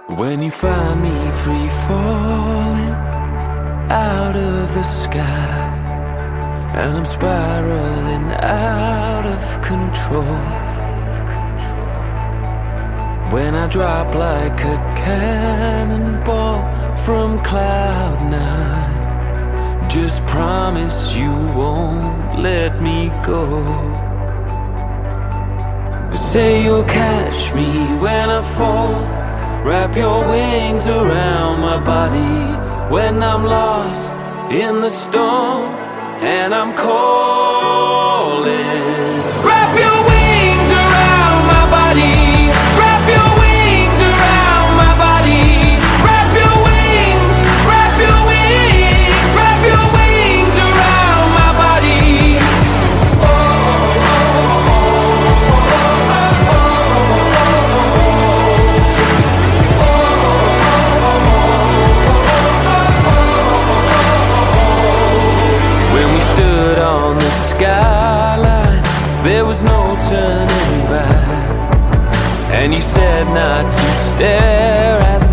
When you find me free falling out of the sky, and I'm spiraling out of control, when I drop like a cannonball from cloud nine, just promise you won't let me go. Say you'll catch me when I fall, wrap your wings around my body when I'm lost in the storm and I'm calling. Wrap your wings around my body, wrap your wings around my body, wrap your wings, wrap your wings, wrap your wings around my body. On the skyline, there was no turning back, and you said not to stare at